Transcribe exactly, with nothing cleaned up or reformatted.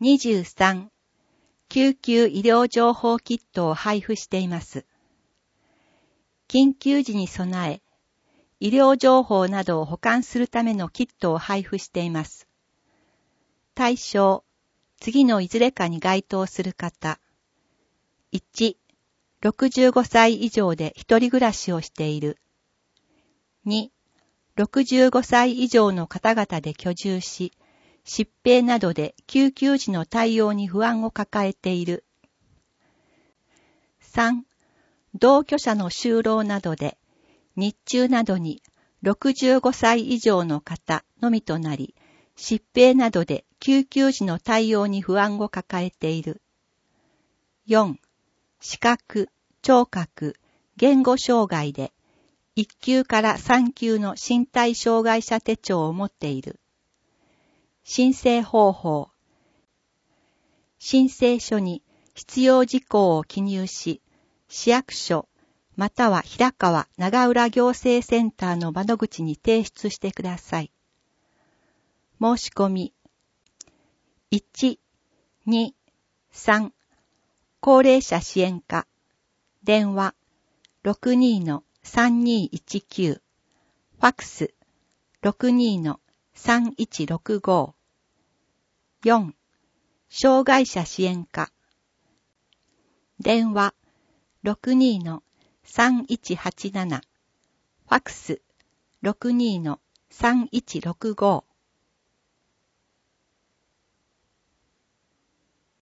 にじゅうさん、救急医療情報キットを配布しています。緊急時に備え、医療情報などを保管するためのキットを配布しています。対象、次のいずれかに該当する方。いち、ろくじゅうごさい以上で一人暮らしをしている。に、ろくじゅうごさい以上の方々で居住し、疾病などで救急時の対応に不安を抱えている。さん、同居者の就労などで、日中などにろくじゅうごさい以上の方のみとなり、疾病などで救急時の対応に不安を抱えている。よん、視覚、聴覚、言語障害で、いっ級からさん級の身体障害者手帳を持っている。申請方法。申請書に必要事項を記入し、市役所または平川長浦行政センターの窓口に提出してください。申し込み。いち、に、さん、高齢者支援課。電話 ろくにーのさんにーいちきゅう。ファックス ろくにーのさんいちろくご。よん、障害者支援課。電話 ろくにーのさんいちはちなな。ファックス ろくにーのさんいちろくご。